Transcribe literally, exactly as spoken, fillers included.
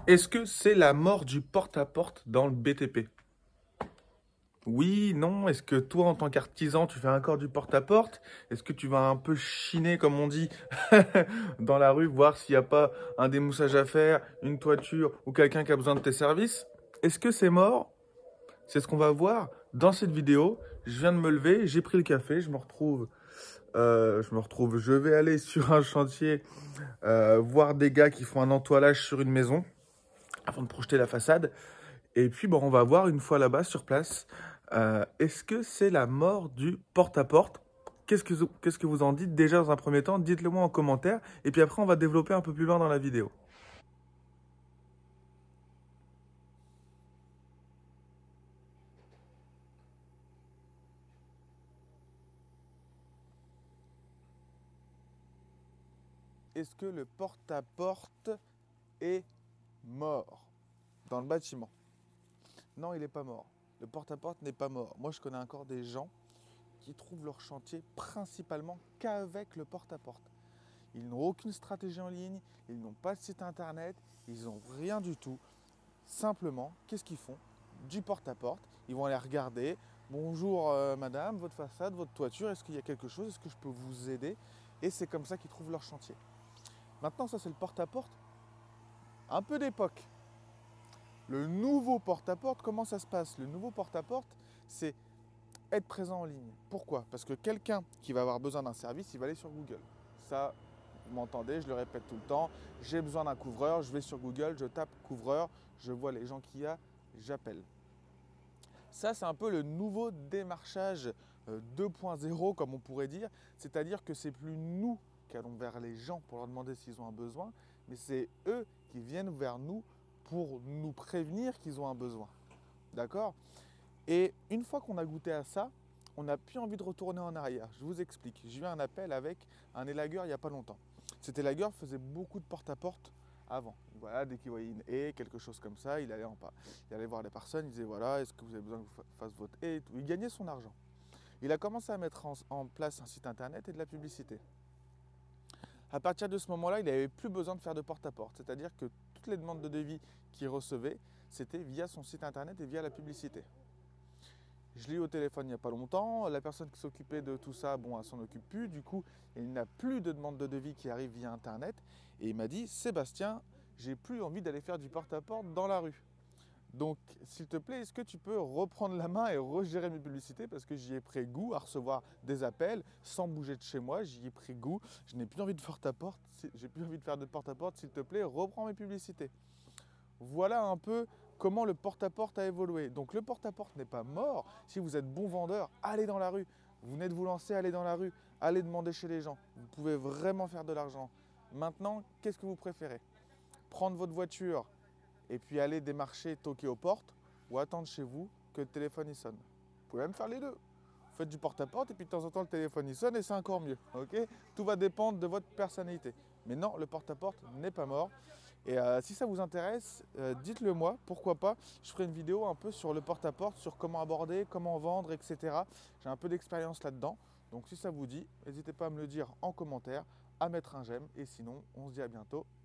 Est-ce que c'est la mort du porte-à-porte dans le B T P? Oui, non. Est-ce que toi, en tant qu'artisan, tu fais encore du porte-à-porte? Est-ce que tu vas un peu chiner, comme on dit, dans la rue, voir s'il n'y a pas un démoussage à faire, une toiture ou quelqu'un qui a besoin de tes services? Est-ce que c'est mort? C'est ce qu'on va voir dans cette vidéo. Je viens de me lever, j'ai pris le café, je me retrouve, euh, je me retrouve, je vais aller sur un chantier, euh, voir des gars qui font un entoilage sur une maison avant de projeter la façade. Et puis, bon, on va voir une fois là-bas, sur place, euh, est-ce que c'est la mort du porte-à-porte? Qu'est-ce que, vous- qu'est-ce que vous en dites déjà dans un premier temps? Dites-le moi en commentaire. Et puis après, on va développer un peu plus loin dans la vidéo. Est-ce que le porte-à-porte est mort dans le bâtiment? Non, il n'est pas mort. Le porte-à-porte n'est pas mort. Moi, je connais encore des gens qui trouvent leur chantier principalement qu'avec le porte-à-porte. Ils n'ont aucune stratégie en ligne, ils n'ont pas de site internet, ils n'ont rien du tout. Simplement, qu'est-ce qu'ils font? Du porte-à-porte. Ils vont aller regarder. Bonjour euh, madame, votre façade, votre toiture, est-ce qu'il y a quelque chose? Est-ce que je peux vous aider? Et c'est comme ça qu'ils trouvent leur chantier. Maintenant, ça c'est le porte-à-porte un peu d'époque. Le nouveau porte-à-porte, comment ça se passe? Le nouveau porte-à-porte, c'est être présent en ligne. Pourquoi? Parce que quelqu'un qui va avoir besoin d'un service, il va aller sur Google. Ça, vous m'entendez, je le répète tout le temps. J'ai besoin d'un couvreur, je vais sur Google, je tape couvreur, je vois les gens qu'il y a, j'appelle. Ça, c'est un peu le nouveau démarchage euh, deux point zéro, comme on pourrait dire. C'est-à-dire que c'est plus nous qui allons vers les gens pour leur demander s'ils ont un besoin, mais c'est eux qui viennent vers nous pour nous prévenir qu'ils ont un besoin. D'accord? Et une fois qu'on a goûté à ça, on n'a plus envie de retourner en arrière. Je vous explique. J'ai eu un appel avec un élagueur il n'y a pas longtemps. Cet élagueur faisait beaucoup de porte-à-porte avant. Voilà, dès qu'il voyait une haie, quelque chose comme ça, il allait en pas. Il allait voir les personnes, il disait voilà, est-ce que vous avez besoin que je fasse votre haie et tout. Il gagnait son argent. Il a commencé à mettre en, en place un site internet et de la publicité. À partir de ce moment-là, il n'avait plus besoin de faire de porte-à-porte. C'est-à-dire que toutes les demandes de devis qu'il recevait, c'était via son site internet et via la publicité. Je l'ai eu au téléphone il n'y a pas longtemps. La personne qui s'occupait de tout ça, bon, elle s'en occupe plus. Du coup, il n'a plus de demande de devis qui arrive via Internet. Et il m'a dit, Sébastien, j'ai plus envie d'aller faire du porte-à-porte dans la rue. Donc, s'il te plaît, est-ce que tu peux reprendre la main et regérer mes publicités? Parce que j'y ai pris goût à recevoir des appels sans bouger de chez moi. J'y ai pris goût. Je n'ai plus envie de porte-à-porte. J'ai plus envie de faire de porte-à-porte. S'il te plaît, reprends mes publicités. Voilà un peu comment le porte-à-porte a évolué. Donc le porte-à-porte n'est pas mort. Si vous êtes bon vendeur, allez dans la rue. Vous venez de vous lancer, allez dans la rue. Allez demander chez les gens. Vous pouvez vraiment faire de l'argent. Maintenant, qu'est-ce que vous préférez? Prendre votre voiture et puis aller démarcher, toquer aux portes, ou attendre chez vous que le téléphone y sonne? Vous pouvez même faire les deux. Vous faites du porte-à-porte et puis de temps en temps le téléphone y sonne et c'est encore mieux. Okay, tout va dépendre de votre personnalité. Mais non, le porte-à-porte n'est pas mort. Et euh, si ça vous intéresse, euh, dites-le moi, pourquoi pas. Je ferai une vidéo un peu sur le porte-à-porte, sur comment aborder, comment vendre, et cetera. J'ai un peu d'expérience là-dedans. Donc si ça vous dit, n'hésitez pas à me le dire en commentaire, à mettre un j'aime. Et sinon, on se dit à bientôt.